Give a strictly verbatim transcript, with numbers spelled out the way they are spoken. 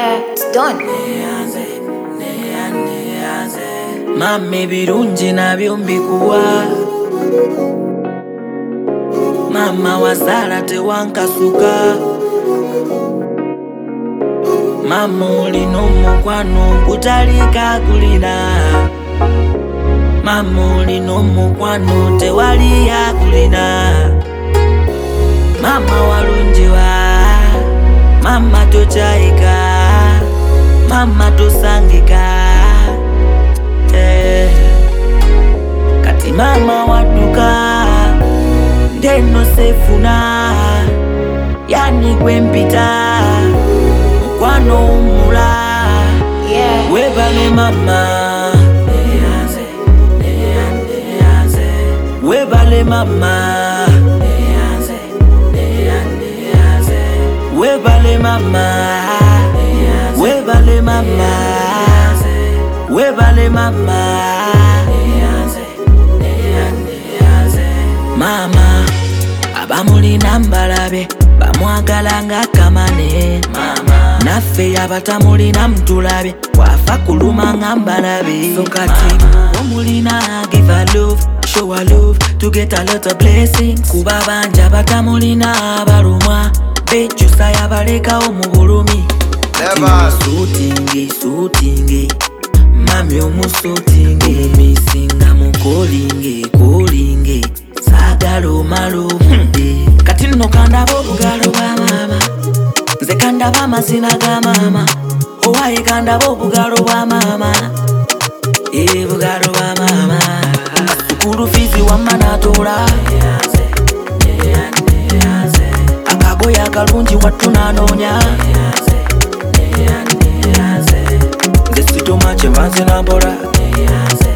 Yeah, it's done. Mame birungi nabyo mbikuwa, mama wasala tewankasuka. Mama olina omukwano kutalika kulina, mama olina omukwano tewali yakulina. Mama walungiwa, mama tochayika, mama tosangika. eh. Kati mama waduka ndeno sefuna, yani gwempita mukwano umula. Yeah. Webale mama, webale mama, webale mama, webale mama, webale mama. Mama abamulina mbalabe bamwagala nga kamane. Mama naffe abatamulina mtulabe wafa kuluma nga mbalabe. So kati omulina give a love, show a love to get a lot of blessings. Kuba banja batamulina balumwa bechusa yabalekawo mu bulumi. Sutingi, sutingi, mami omusutingi, misinga mukolinge, kolinge, sagalo malo hunde. Kati no kandaba obugalo bwa mama, nze kandaba amazina ga mama. Owaye kandaba obugalo bwa mama, eh bugalo bwa mama. Sukulu fizi wamma n'atoola, akagoye akalungi wattu n'anoonya. Nze sitoma kye mbanze nampola,